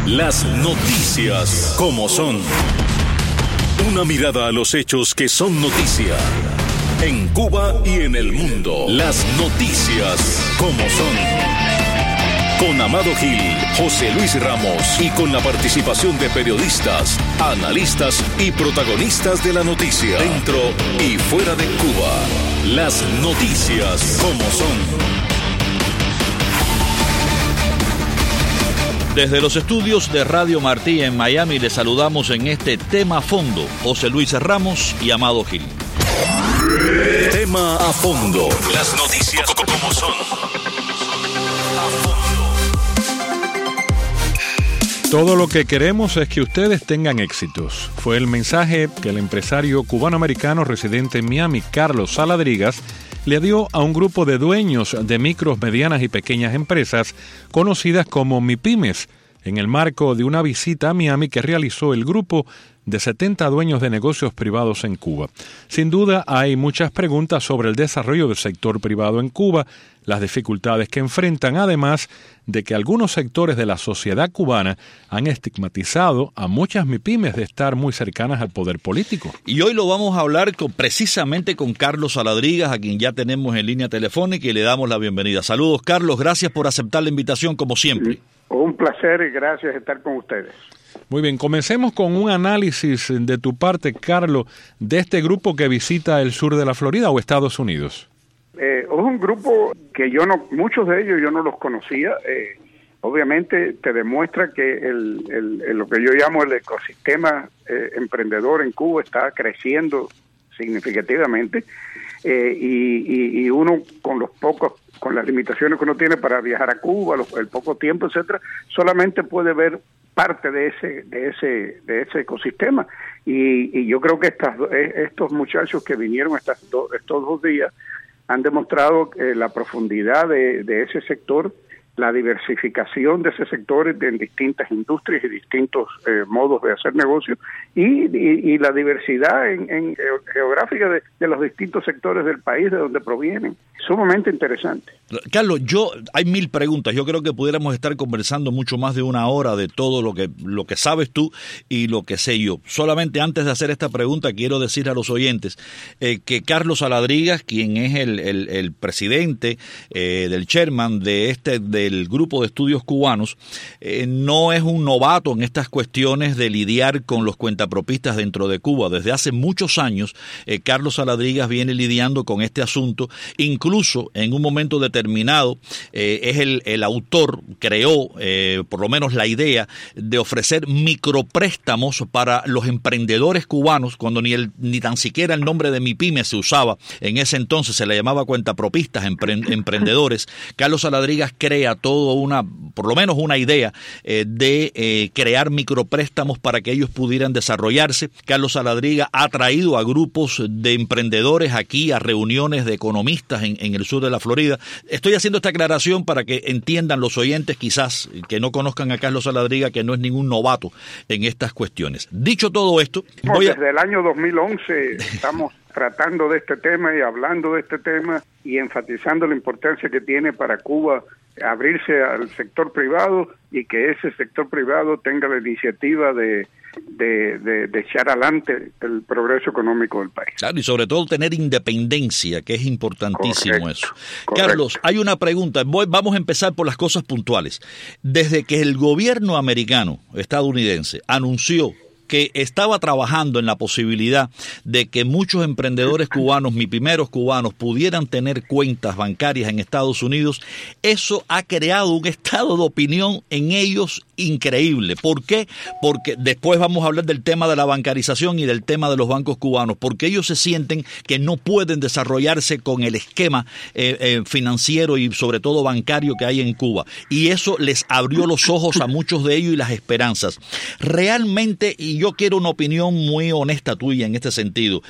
Las noticias como son. Una mirada a los hechos que son noticia. En Cuba y en el mundo. Las noticias como son. Con Amado Gil, José Luis Ramos y con la participación de periodistas, analistas y protagonistas de la noticia. Dentro y fuera de Cuba. Las noticias como son. Desde los estudios de Radio Martí en Miami les saludamos en este Tema a Fondo, José Luis Ramos y Amado Gil. Tema a Fondo. Las noticias como son. Todo lo que queremos es que ustedes tengan éxitos. Fue el mensaje que el empresario cubano-americano residente en Miami, Carlos Saladrigas, le dio a un grupo de dueños de micros, medianas y pequeñas empresas conocidas como MIPYMES, en el marco de una visita a Miami que realizó el grupo de 70 dueños de negocios privados en Cuba. Sin duda hay muchas preguntas sobre el desarrollo del sector privado en Cuba, las dificultades que enfrentan, además de que algunos sectores de la sociedad cubana han estigmatizado a muchas MIPYMES de estar muy cercanas al poder político. Y hoy lo vamos a hablar precisamente con Carlos Saladrigas, a quien ya tenemos en línea telefónica y le damos la bienvenida. Saludos, Carlos, gracias por aceptar la invitación como siempre. Un placer y gracias de estar con ustedes. Muy bien, comencemos con un análisis de tu parte, Carlos, de este grupo que visita el sur de la Florida o Estados Unidos. Es un grupo que muchos de ellos yo no los conocía. Obviamente te demuestra que lo que yo llamo el ecosistema emprendedor en Cuba está creciendo significativamente y uno con las limitaciones que uno tiene para viajar a Cuba, el poco tiempo, etcétera, solamente puede ver parte de ese ecosistema y yo creo que estos muchachos que vinieron estos 2 días han demostrado la profundidad de ese sector, la diversificación de ese sector en distintas industrias y distintos modos de hacer negocio y la diversidad geográfica de los distintos sectores del país de donde provienen. Sumamente interesante. Carlos, hay 1000 preguntas. Yo creo que pudiéramos estar conversando mucho más de 1 hora de todo lo que sabes tú y lo que sé yo. Solamente antes de hacer esta pregunta quiero decir a los oyentes que Carlos Saladrigas, quien es el presidente del chairman del grupo de estudios cubanos, no es un novato en estas cuestiones de lidiar con los cuentapropistas dentro de Cuba. Desde hace muchos años Carlos Saladrigas viene lidiando con este asunto. Incluso en un momento determinado es el autor, creó por lo menos la idea de ofrecer micropréstamos para los emprendedores cubanos, cuando ni tan siquiera el nombre de MIPYME se usaba. En ese entonces se le llamaba cuentapropistas, emprendedores. Carlos Saladrigas crea por lo menos una idea de crear micropréstamos para que ellos pudieran desarrollarse. Carlos Saladrigas ha traído a grupos de emprendedores aquí a reuniones de economistas en el sur de la Florida. Estoy haciendo esta aclaración para que entiendan los oyentes, quizás, que no conozcan a Carlos Saladrigas, que no es ningún novato en estas cuestiones. Dicho todo esto... Desde el año 2011 estamos tratando de este tema y hablando de este tema y enfatizando la importancia que tiene para Cuba abrirse al sector privado y que ese sector privado tenga la iniciativa de echar adelante el progreso económico del país. Claro, y sobre todo tener independencia, que es importantísimo. Correcto, eso. Correcto. Carlos, hay una pregunta. Vamos a empezar por las cosas puntuales. Desde que el gobierno estadounidense anunció que estaba trabajando en la posibilidad de que muchos emprendedores cubanos, MIPYMEros cubanos, pudieran tener cuentas bancarias en Estados Unidos, eso ha creado un estado de opinión en ellos increíble. ¿Por qué? Porque después vamos a hablar del tema de la bancarización y del tema de los bancos cubanos, porque ellos se sienten que no pueden desarrollarse con el esquema financiero y sobre todo bancario que hay en Cuba. Y eso les abrió los ojos a muchos de ellos y las esperanzas. Realmente, y yo quiero una opinión muy honesta tuya en este sentido,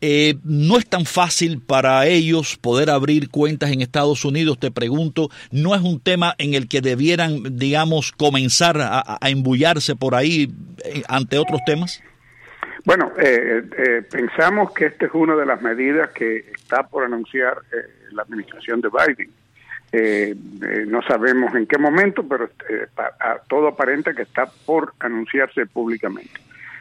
no es tan fácil para ellos poder abrir cuentas en Estados Unidos. Te pregunto, ¿no es un tema en el que debieran, digamos, comenzar a embullarse por ahí ante otros temas? Bueno, pensamos que esta es una de las medidas que está por anunciar la administración de Biden. No sabemos en qué momento, pero todo aparenta que está por anunciarse públicamente.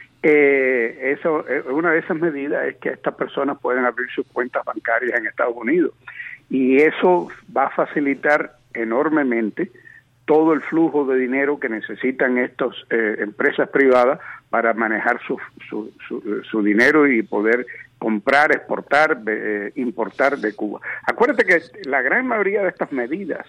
Una de esas medidas es que estas personas pueden abrir sus cuentas bancarias en Estados Unidos, y eso va a facilitar enormemente todo el flujo de dinero que necesitan estas empresas privadas para manejar su dinero y poder comprar, exportar, importar de Cuba. Acuérdate que la gran mayoría de estas medidas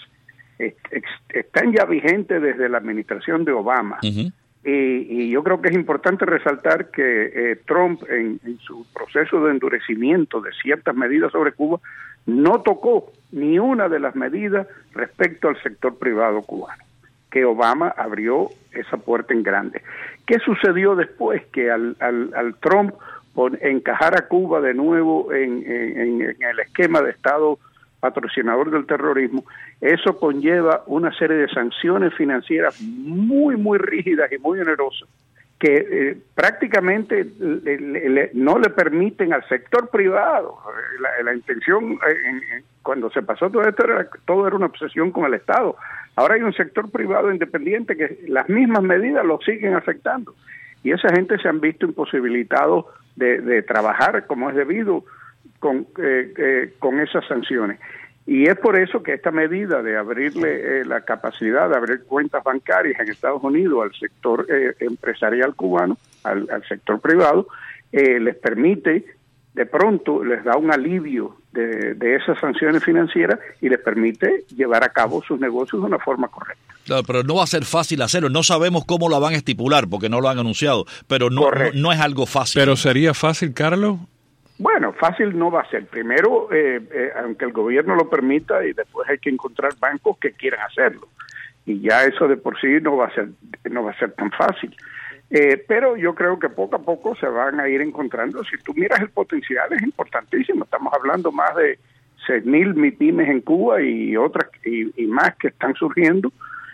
están ya vigentes desde la administración de Obama. Uh-huh. Y yo creo que es importante resaltar que Trump, en su proceso de endurecimiento de ciertas medidas sobre Cuba, no tocó ni una de las medidas respecto al sector privado cubano, que Obama abrió esa puerta en grande. ¿Qué sucedió después? Que al Trump encajar a Cuba de nuevo en el esquema de Estado patrocinador del terrorismo, eso conlleva una serie de sanciones financieras muy, muy rígidas y muy onerosas que prácticamente no le permiten al sector privado. La intención, cuando se pasó todo esto, todo era una obsesión con el Estado. Ahora hay un sector privado independiente que las mismas medidas lo siguen afectando. Y esa gente se han visto imposibilitados de trabajar como es debido con esas sanciones. Y es por eso que esta medida de abrirle la capacidad de abrir cuentas bancarias en Estados Unidos al sector empresarial cubano, al sector privado, les permite, de pronto, les da un alivio de esas sanciones financieras y les permite llevar a cabo sus negocios de una forma correcta. Claro, pero no va a ser fácil hacerlo. No sabemos cómo la van a estipular porque no lo han anunciado, pero no es algo fácil. ¿Pero sería fácil, Carlos? Bueno, fácil no va a ser. Primero, aunque el gobierno lo permita, y después hay que encontrar bancos que quieran hacerlo. Y ya eso de por sí no va a ser tan fácil. Pero yo creo que poco a poco se van a ir encontrando. Si tú miras el potencial, es importantísimo. Estamos hablando más de 6,000 MIPYMES en Cuba y otras y más que están surgiendo.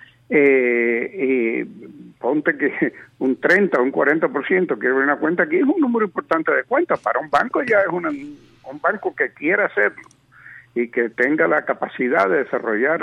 Ponte que un 30 o un 40% que abre una cuenta aquí es un número importante de cuentas. Para un banco ya es un banco que quiera hacerlo y que tenga la capacidad de desarrollar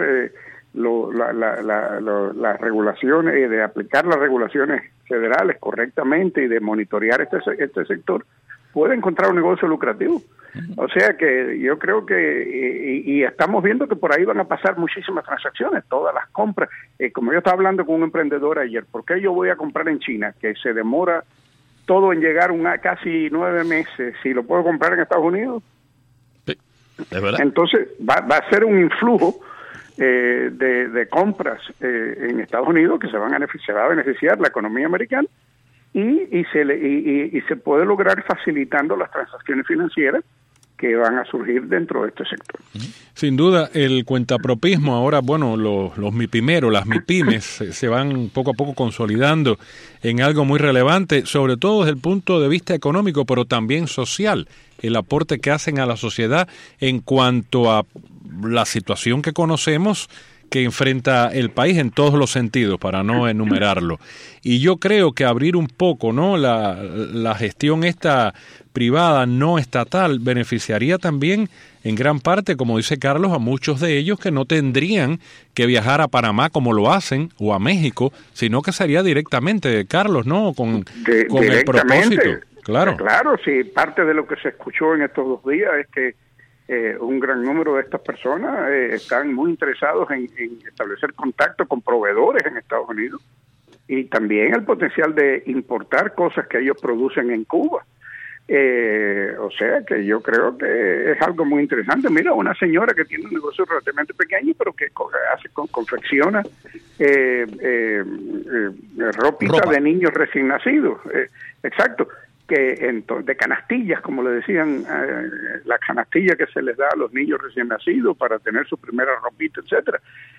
las regulaciones y de aplicar las regulaciones federales correctamente y de monitorear este sector, puede encontrar un negocio lucrativo. O sea que yo creo que, y estamos viendo que por ahí van a pasar muchísimas transacciones, todas las compras. Como yo estaba hablando con un emprendedor ayer, ¿por qué yo voy a comprar en China, que se demora todo en llegar casi 9 meses, si lo puedo comprar en Estados Unidos? Sí, es verdad. Entonces va a ser un influjo de compras en Estados Unidos que se va a beneficiar la economía americana y se puede lograr facilitando las transacciones financieras que van a surgir dentro de este sector. Sin duda, el cuentapropismo ahora, bueno, los MIPYMEROS, las MIPYMES se van poco a poco consolidando en algo muy relevante, sobre todo desde el punto de vista económico, pero también social, el aporte que hacen a la sociedad en cuanto a la situación que conocemos que enfrenta el país en todos los sentidos, para no enumerarlo. Y yo creo que abrir un poco, ¿no?, la gestión esta privada, no estatal, beneficiaría también en gran parte, como dice Carlos, a muchos de ellos que no tendrían que viajar a Panamá como lo hacen, o a México, sino que sería directamente, Carlos, ¿no?, con el propósito. Claro. Claro, sí, parte de lo que se escuchó en estos 2 días es que un gran número de estas personas están muy interesados en establecer contacto con proveedores en Estados Unidos y también el potencial de importar cosas que ellos producen en Cuba. O sea que yo creo que es algo muy interesante. Mira, una señora que tiene un negocio relativamente pequeño, pero que confecciona ropita de niños recién nacidos. Exacto. De canastillas, como le decían, la canastilla que se les da a los niños recién nacidos para tener su primera ropita, etcétera.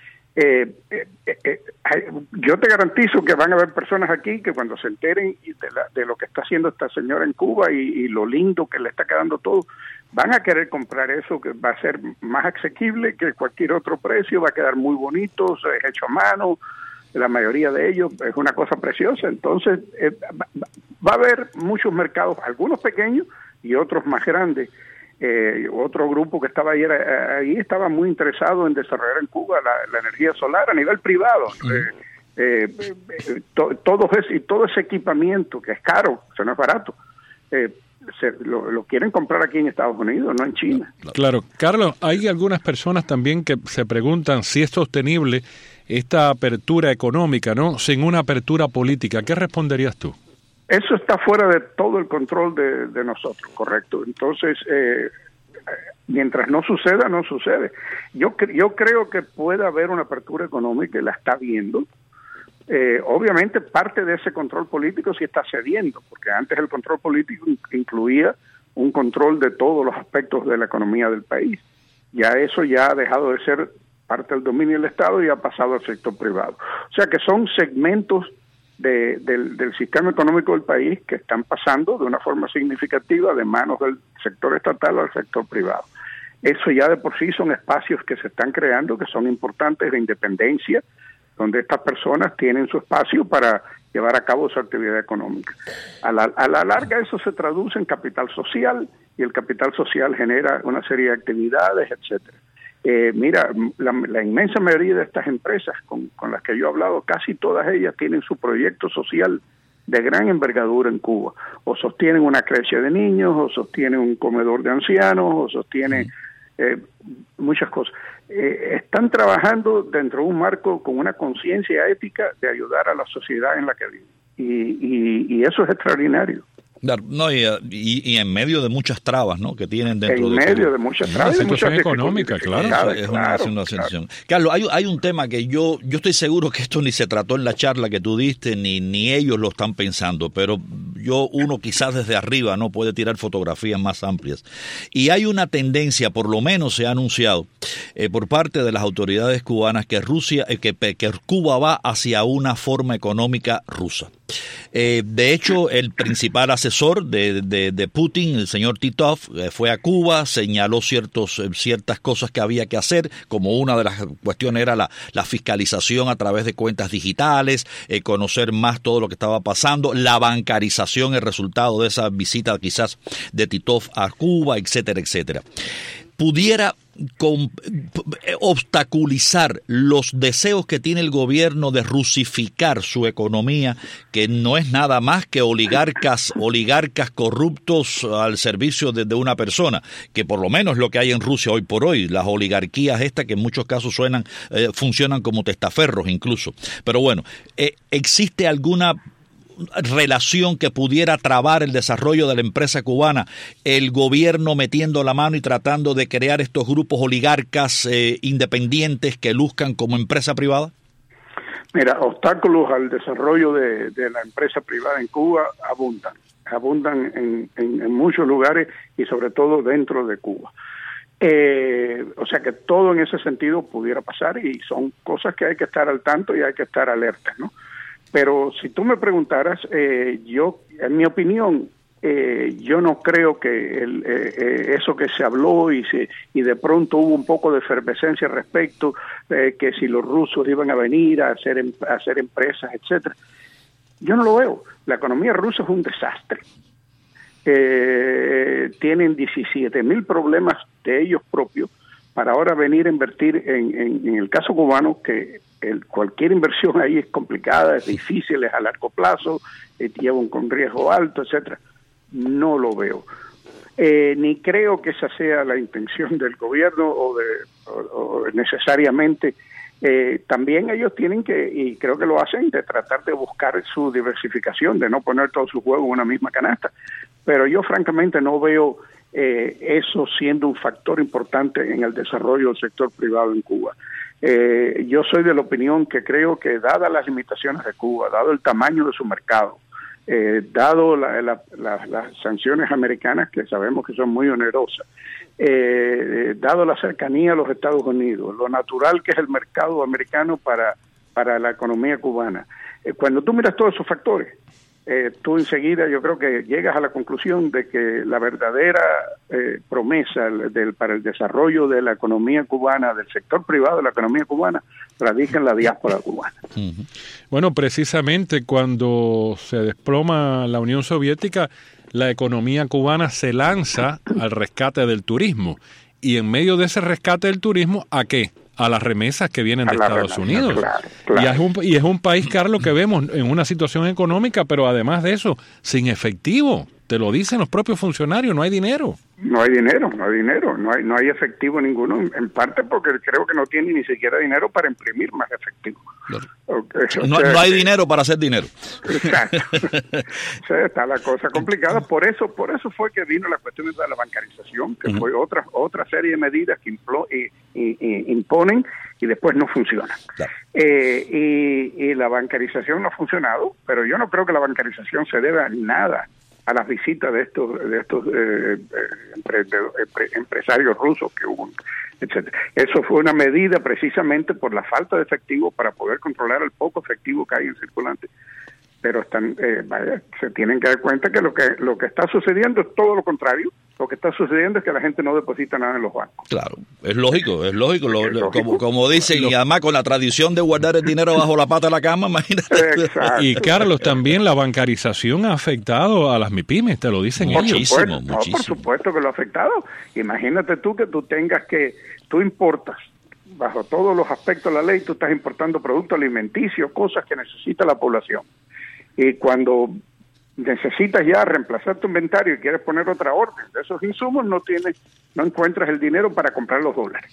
Yo te garantizo que van a haber personas aquí que cuando se enteren de lo que está haciendo esta señora en Cuba y lo lindo que le está quedando todo, van a querer comprar eso, que va a ser más asequible que cualquier otro precio, va a quedar muy bonito, es hecho a mano, la mayoría de ellos es una cosa preciosa. Entonces va a haber muchos mercados, algunos pequeños y otros más grandes, Otro grupo que estaba ahí estaba muy interesado en desarrollar en Cuba la energía solar a nivel privado. Todo ese equipamiento que es caro, eso no es barato, lo quieren comprar aquí en Estados Unidos, no en China. Claro, Carlos, hay algunas personas también que se preguntan si es sostenible esta apertura económica, ¿no? Sin una apertura política. ¿Qué responderías tú? Eso está fuera de todo el control de nosotros, correcto. Entonces, mientras no suceda, no sucede. Yo creo que puede haber una apertura económica y la está viendo. Obviamente parte de ese control político sí está cediendo, porque antes el control político incluía un control de todos los aspectos de la economía del país. Ya eso ya ha dejado de ser parte del dominio del Estado y ha pasado al sector privado. O sea que son segmentos del sistema económico del país que están pasando de una forma significativa de manos del sector estatal al sector privado. Eso ya de por sí son espacios que se están creando, que son importantes de independencia, donde estas personas tienen su espacio para llevar a cabo su actividad económica. A la larga eso se traduce en capital social, y el capital social genera una serie de actividades, etcétera. Mira, la inmensa mayoría de estas empresas con las que yo he hablado, casi todas ellas tienen su proyecto social de gran envergadura en Cuba. O sostienen una creche de niños, o sostienen un comedor de ancianos, o sostienen muchas cosas. Están trabajando dentro de un marco con una conciencia ética de ayudar a la sociedad en la que viven. Y eso es extraordinario. No, y en medio de muchas trabas, ¿no?, que tienen dentro de muchas trabas, de muchas económica, claro. Es una situación. Carlos, hay un tema que yo estoy seguro que esto ni se trató en la charla que tú diste, ni ellos lo están pensando, pero uno quizás desde arriba no puede tirar fotografías más amplias. Y hay una tendencia, por lo menos se ha anunciado por parte de las autoridades cubanas que que Cuba va hacia una forma económica rusa. De hecho, el principal asesor de Putin, el señor Titov, fue a Cuba, señaló ciertas cosas que había que hacer, como una de las cuestiones era la fiscalización a través de cuentas digitales, conocer más todo lo que estaba pasando, la bancarización, el resultado de esa visita quizás de Titov a Cuba, etcétera, etcétera. Pudiera obstaculizar los deseos que tiene el gobierno de rusificar su economía, que no es nada más que oligarcas corruptos al servicio de una persona, que por lo menos es lo que hay en Rusia hoy por hoy, las oligarquías estas que en muchos casos funcionan como testaferros incluso. Pero bueno, ¿existe alguna relación que pudiera trabar el desarrollo de la empresa cubana, el gobierno metiendo la mano y tratando de crear estos grupos oligarcas independientes que luzcan como empresa privada? Mira, obstáculos al desarrollo de la empresa privada en Cuba abundan en muchos lugares y sobre todo dentro de Cuba. O sea que todo en ese sentido pudiera pasar y son cosas que hay que estar al tanto y hay que estar alertas, ¿no? Pero si tú me preguntaras, en mi opinión, yo no creo que eso que se habló y de pronto hubo un poco de efervescencia al respecto, que si los rusos iban a venir a hacer empresas, etcétera. Yo no lo veo. La economía rusa es un desastre. Tienen 17,000 problemas de ellos propios para ahora venir a invertir en el caso cubano, que cualquier inversión ahí es complicada, es difícil, es a largo plazo, lleva un riesgo alto, etcétera. No lo veo. Ni creo que esa sea la intención del gobierno o necesariamente. También ellos tienen que, y creo que lo hacen, de tratar de buscar su diversificación, de no poner todo su huevo en una misma canasta. Pero yo francamente no veo eso siendo un factor importante en el desarrollo del sector privado en Cuba. Yo soy de la opinión que creo que, dadas las limitaciones de Cuba, dado el tamaño de su mercado, dado las sanciones americanas, que sabemos que son muy onerosas, dado la cercanía a los Estados Unidos, lo natural que es el mercado americano para la economía cubana, cuando tú miras todos esos factores, tú enseguida yo creo que llegas a la conclusión de que la verdadera promesa para el desarrollo de la economía cubana, del sector privado de la economía cubana, radica en la diáspora cubana. Bueno, precisamente cuando se desploma la Unión Soviética, la economía cubana se lanza al rescate del turismo. Y en medio de ese rescate del turismo, ¿a qué? A las remesas que vienen de Estados Unidos. Claro. Y es un país, Carlos, que vemos en una situación económica, pero además de eso, sin efectivo. Te lo dicen los propios funcionarios, no hay dinero. No hay efectivo ninguno, en parte porque creo que no tiene ni siquiera dinero para imprimir más efectivo. Claro. No hay dinero para hacer dinero. Exacto. O sea, está la cosa complicada. Por eso fue que vino la cuestión de la bancarización, que fue otra serie de medidas que imponen y después no funcionan. Claro. Y la bancarización no ha funcionado, pero yo no creo que la bancarización se deba a nada a las visitas de estos empresarios rusos que hubo, etcétera. Eso fue una medida precisamente por la falta de efectivo para poder controlar el poco efectivo que hay en circulante. Pero se tienen que dar cuenta que lo que está sucediendo es todo lo contrario. Lo que está sucediendo es que la gente no deposita nada en los bancos. Claro, es lógico. Como dicen, y además con la tradición de guardar el dinero bajo la pata de la cama, imagínate. Exacto. Y Carlos, también la bancarización ha afectado a las MIPYMES, te lo dicen ellos. Muchísimo. Por supuesto que lo ha afectado. Imagínate tú que tú importas, bajo todos los aspectos de la ley, tú estás importando productos alimenticios, cosas que necesita la población. Y cuando necesitas ya reemplazar tu inventario y quieres poner otra orden de esos insumos, no encuentras el dinero para comprar los dólares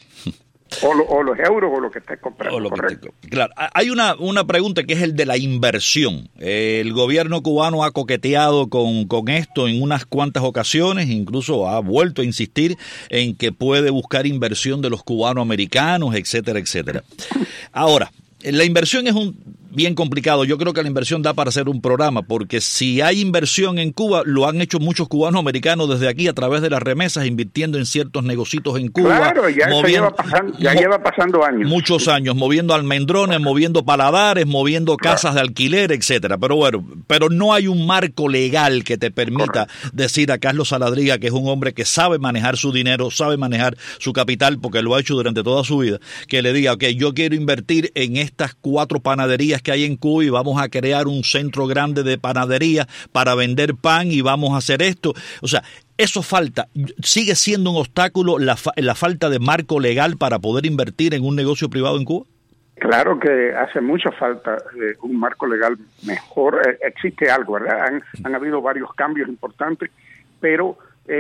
o los euros o lo que estés comprando. Claro, hay una pregunta que es el de la inversión. El gobierno cubano ha coqueteado con esto en unas cuantas ocasiones, incluso ha vuelto a insistir en que puede buscar inversión de los cubanoamericanos, etcétera, etcétera. Ahora, la inversión es bien complicado. Yo creo que la inversión da para hacer un programa, porque si hay inversión en Cuba, lo han hecho muchos cubanos americanos desde aquí a través de las remesas, invirtiendo en ciertos negocios en Cuba. Claro, lleva pasando años. Muchos años, moviendo almendrones, moviendo paladares, moviendo casas de alquiler, etcétera. Pero no hay un marco legal que te permita decir a Carlos Saladriga, que es un hombre que sabe manejar su dinero, sabe manejar su capital, porque lo ha hecho durante toda su vida, que le diga, yo quiero invertir en estas 4 panaderías que hay en Cuba y vamos a crear un centro grande de panadería para vender pan y vamos a hacer esto. O sea, eso sigue siendo un obstáculo la falta de marco legal para poder invertir en un negocio privado en Cuba. Claro que hace mucha falta un marco legal mejor. Existe algo, ¿verdad? Han habido varios cambios importantes, pero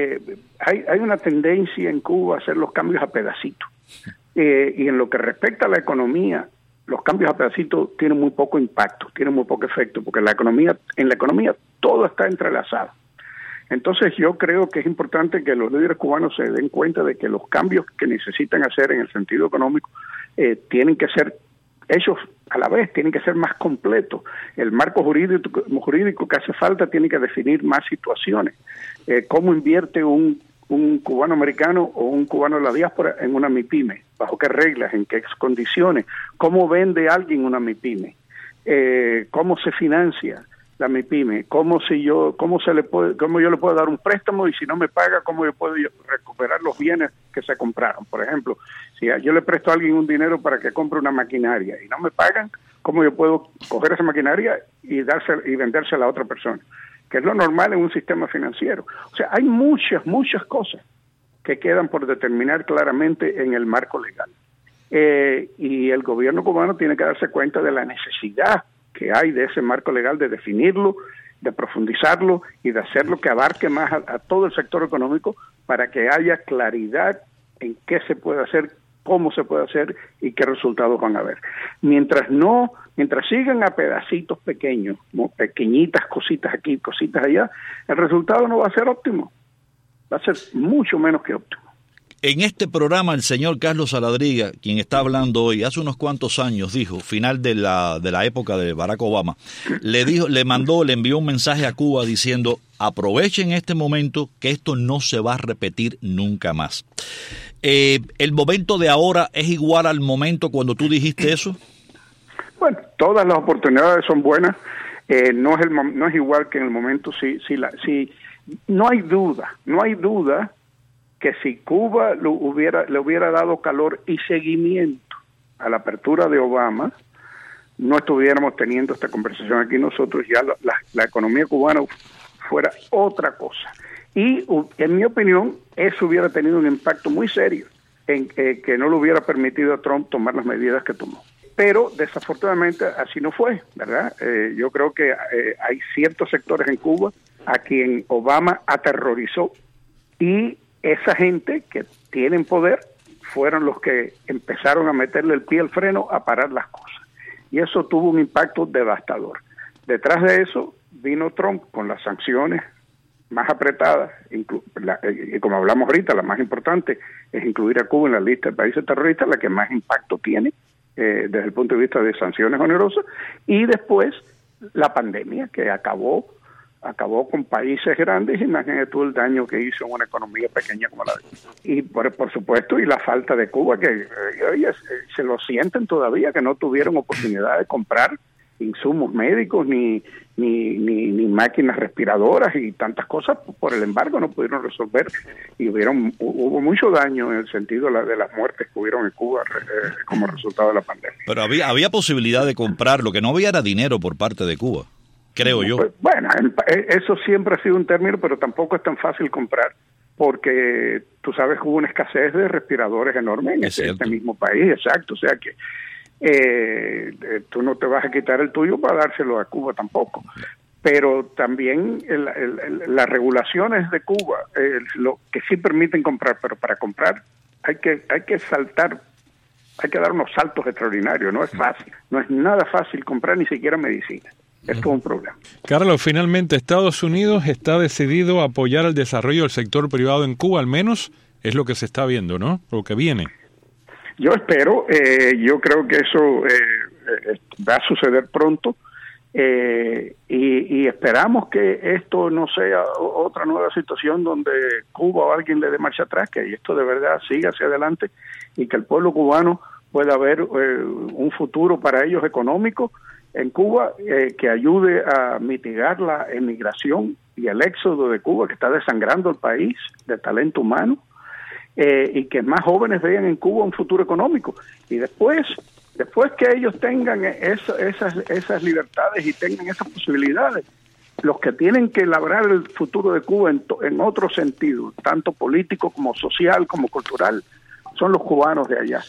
hay una tendencia en Cuba a hacer los cambios a pedacitos. Y en lo que respecta a la economía, los cambios a pedacitos tienen muy poco impacto, tienen muy poco efecto, porque en la economía todo está entrelazado. Entonces yo creo que es importante que los líderes cubanos se den cuenta de que los cambios que necesitan hacer en el sentido económico tienen que ser hechos a la vez, tienen que ser más completos. El marco jurídico que hace falta tiene que definir más situaciones. ¿Cómo invierte un cubano americano o un cubano de la diáspora en una MIPYME? ¿Bajo qué reglas? ¿En qué condiciones? ¿Cómo vende alguien una MIPYME? ¿Cómo se financia la MIPYME? ¿Cómo yo le puedo dar un préstamo y si no me paga, cómo yo puedo recuperar los bienes que se compraron? Por ejemplo, si yo le presto a alguien un dinero para que compre una maquinaria y no me pagan, ¿cómo yo puedo coger esa maquinaria y vendérsela a otra persona? Que es lo normal en un sistema financiero. O sea, hay muchas cosas que quedan por determinar claramente en el marco legal. Y el gobierno cubano tiene que darse cuenta de la necesidad que hay de ese marco legal, de definirlo, de profundizarlo y de hacerlo que abarque más a todo el sector económico para que haya claridad en qué se puede hacer, cómo se puede hacer y qué resultados van a haber. Mientras sigan a pedacitos pequeños, pequeñitas cositas aquí, cositas allá, el resultado no va a ser óptimo, va a ser mucho menos que óptimo. En este programa el señor Carlos Saladriga, quien está hablando hoy, hace unos cuantos años dijo, final de la época de Barack Obama, le envió un mensaje a Cuba diciendo: aprovechen este momento, que esto no se va a repetir nunca más. ¿El momento de ahora es igual al momento cuando tú dijiste eso? Bueno, todas las oportunidades son buenas. No es igual que en el momento. No hay duda que si Cuba le hubiera dado calor y seguimiento a la apertura de Obama, no estuviéramos teniendo esta conversación aquí nosotros. Ya la economía cubana fuera otra cosa. Y en mi opinión, eso hubiera tenido un impacto muy serio en que no le hubiera permitido a Trump tomar las medidas que tomó. Pero desafortunadamente así no fue, ¿verdad? Yo creo que hay ciertos sectores en Cuba a quien Obama aterrorizó, y esa gente que tienen poder fueron los que empezaron a meterle el pie al freno a parar las cosas. Y eso tuvo un impacto devastador. Detrás de eso vino Trump con las sanciones más apretadas, y como hablamos ahorita, la más importante es incluir a Cuba en la lista de países terroristas, la que más impacto tiene desde el punto de vista de sanciones onerosas, y después la pandemia, que acabó con países grandes. Imagínate tú el daño que hizo en una economía pequeña como la de Cuba. Y por supuesto, y la falta de Cuba, que se lo sienten todavía, que no tuvieron oportunidad de comprar insumos médicos ni máquinas respiradoras y tantas cosas por el embargo no pudieron resolver, y hubo mucho daño en el sentido de las muertes que hubieron en Cuba como resultado de la pandemia. Pero había posibilidad de comprar, lo que no había era dinero por parte de Cuba, creo yo. Pues, bueno, eso siempre ha sido un término, pero tampoco es tan fácil comprar, porque tú sabes que hubo una escasez de respiradores enorme en este mismo país, exacto, o sea que tú no te vas a quitar el tuyo para dárselo a Cuba tampoco. Pero también las regulaciones de Cuba, lo que sí permiten comprar, pero para comprar hay que saltar, hay que dar unos saltos extraordinarios, no es fácil, no es nada fácil comprar ni siquiera medicina. Es todo un problema. Carlos, finalmente Estados Unidos está decidido a apoyar el desarrollo del sector privado en Cuba, al menos es lo que se está viendo, ¿no? Lo que viene. Yo espero, yo creo que eso va a suceder pronto, y esperamos que esto no sea otra nueva situación donde Cuba o alguien le dé marcha atrás, que esto de verdad siga hacia adelante y que el pueblo cubano pueda ver un futuro para ellos económico en Cuba, que ayude a mitigar la emigración y el éxodo de Cuba, que está desangrando el país de talento humano. Y que más jóvenes vean en Cuba un futuro económico, y después que ellos tengan esas libertades y tengan esas posibilidades, los que tienen que labrar el futuro de Cuba en otro sentido, tanto político como social como cultural, son los cubanos de allá,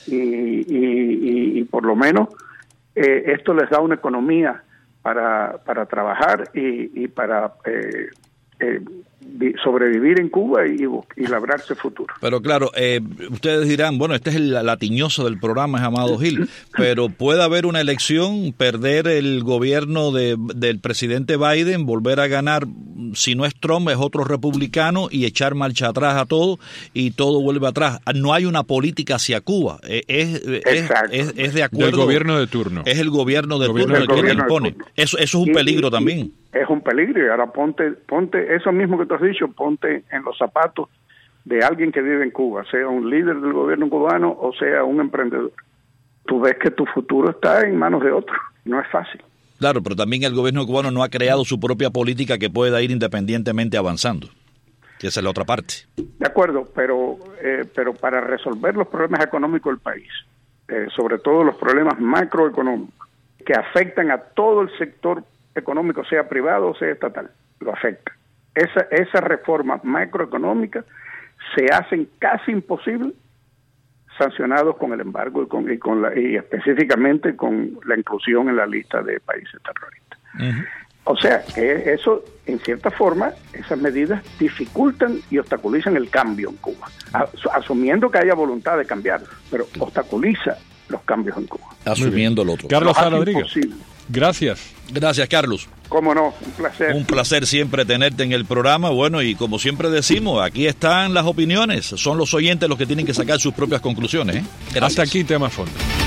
y por lo menos esto les da una economía para trabajar y para sobrevivir en Cuba y labrarse futuro. Pero claro, ustedes dirán, bueno, este es el latiñoso del programa, es Amado Gil, pero puede haber una elección, perder el gobierno del presidente Biden, volver a ganar, si no es Trump, es otro republicano, y echar marcha atrás a todo, y todo vuelve atrás. No hay una política hacia Cuba, es de acuerdo. Del gobierno de turno. Es el gobierno de turno el que le impone. Eso es un peligro también. Es un peligro, y ahora ponte eso mismo que tú has dicho, ponte en los zapatos de alguien que vive en Cuba, sea un líder del gobierno cubano o sea un emprendedor. Tú ves que tu futuro está en manos de otro, no es fácil. Claro, pero también el gobierno cubano no ha creado su propia política que pueda ir independientemente avanzando. Esa es la otra parte. De acuerdo, pero para resolver los problemas económicos del país, sobre todo los problemas macroeconómicos, que afectan a todo el sector económico, sea privado o sea estatal, lo afecta. Esa reforma macroeconómica se hacen casi imposible sancionados con el embargo y específicamente con la inclusión en la lista de países terroristas. Uh-huh. O sea, que eso, en cierta forma, esas medidas dificultan y obstaculizan el cambio en Cuba, asumiendo que haya voluntad de cambiar, pero obstaculiza los cambios en Cuba. Asumiendo el otro. Carlos Saladrigas, gracias. Gracias, Carlos. Cómo no, un placer. Un placer siempre tenerte en el programa. Bueno, y como siempre decimos, aquí están las opiniones. Son los oyentes los que tienen que sacar sus propias conclusiones. Hasta aquí Tema Fondo.